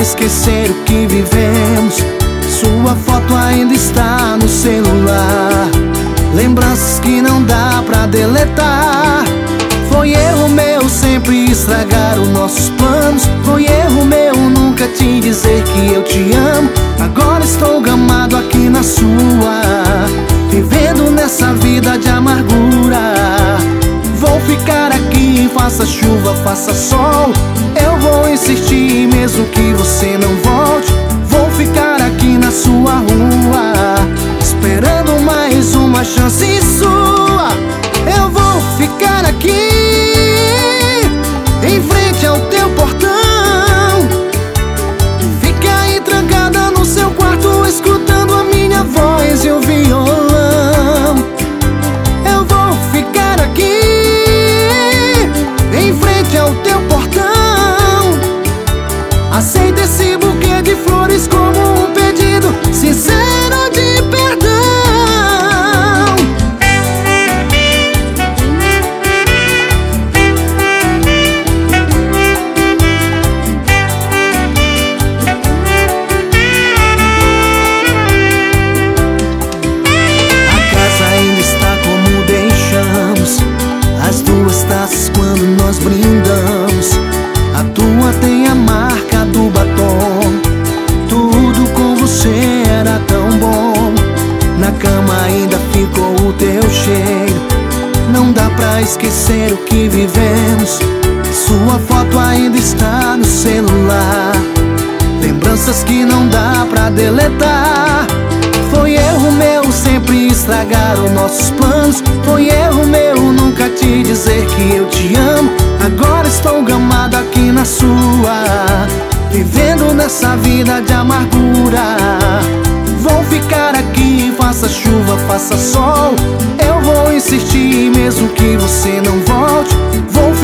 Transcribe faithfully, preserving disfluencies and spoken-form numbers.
esquecer o que vivemos. Sua foto ainda está no celular, lembranças que não dá pra deletar. Foi erro meu sempre estragar os nossos planos. Foi erro meu nunca te dizer que eu te amo. Agora estou gamado aqui na sua, vivendo nessa vida de amargura. Vou ficar aqui, faça chuva, faça sol. Eu vou insistir mesmo que você não volte. Vou ficar aqui na sua rua, esperando mais uma chance sua. Eu vou ficar aqui em frente ao teu portão. Fica aí trancada no seu quarto, escutando a minha voz e o violão. Eu vou ficar aqui em frente ao teu portão. Aceita esse buquê de flores como um pedido sincero de perdão. As duas taças quando nós brindamos, a tua tem a marca do batom. Tudo com você era tão bom. Na cama ainda ficou o teu cheiro. Não dá pra esquecer o que vivemos. Sua foto ainda está no celular, lembranças que não dá pra deletar. Foi erro meu sempre estragar os nossos planos. Foi erro meu nunca te dizer que eu te amo. Agora estou gamado aqui na sua, vivendo nessa vida de amargura. Vou ficar aqui, faça chuva, faça sol. Eu vou insistir mesmo que você não volte. Vou